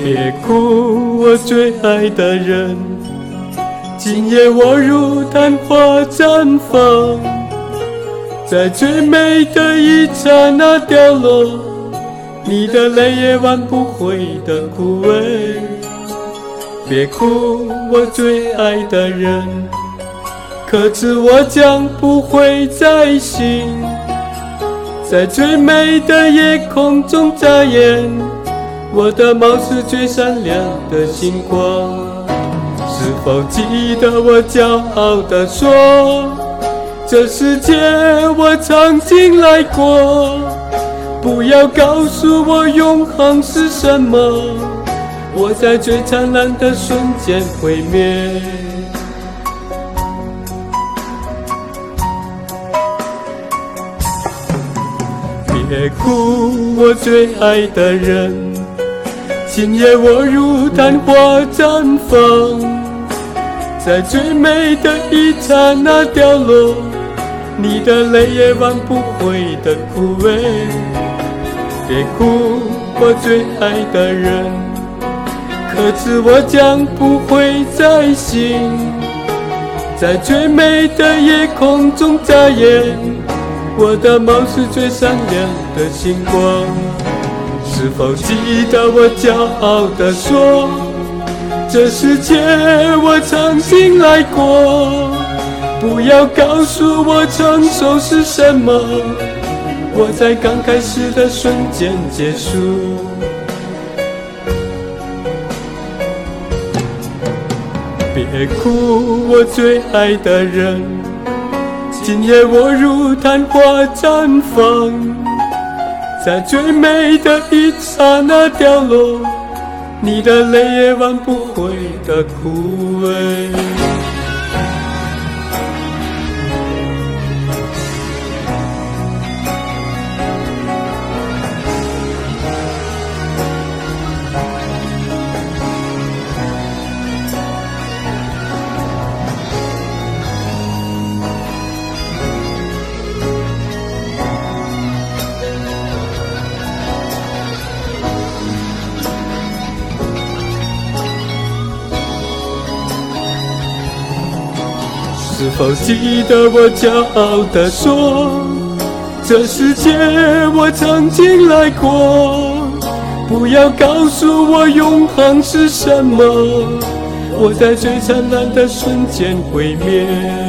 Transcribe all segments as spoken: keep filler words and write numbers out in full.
别哭，我最爱的人，今夜我如昙花绽放，在最美的一刹那掉落，你的泪也挽不回的枯萎。别哭，我最爱的人，可知我将不会再醒，在最美的夜空中眨眼，我的眸是最闪亮的星光。是否记得我骄傲地说，这世界我曾经来过，不要告诉我永恒是什么，我在最灿烂的瞬间毁灭。别哭，我最爱的人，今夜我如昙花绽放，在最美的一刹那掉落，你的泪也挽不回的枯萎。别哭，我最爱的人，可知我将不会再醒，在最美的夜空中眨眼，我的眸是最闪亮的星光。是否记得我骄傲地说，这世界我曾经来过，不要告诉我成熟是什么，我在刚开始的瞬间结束。别哭，我最爱的人，今夜我如昙花绽放，在最美的一刹那掉落，你的泪也挽不回的枯萎。是否记得我骄傲地说，这世界我曾经来过，不要告诉我永恒是什么，我在最灿烂的瞬间毁灭。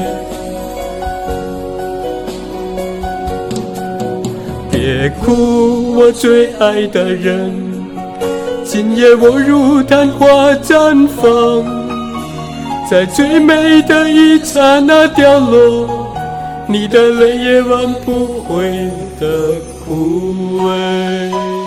别哭，我最爱的人，今夜我如昙花绽放，在最美的一刹那掉落，你的泪也挽不回的枯萎。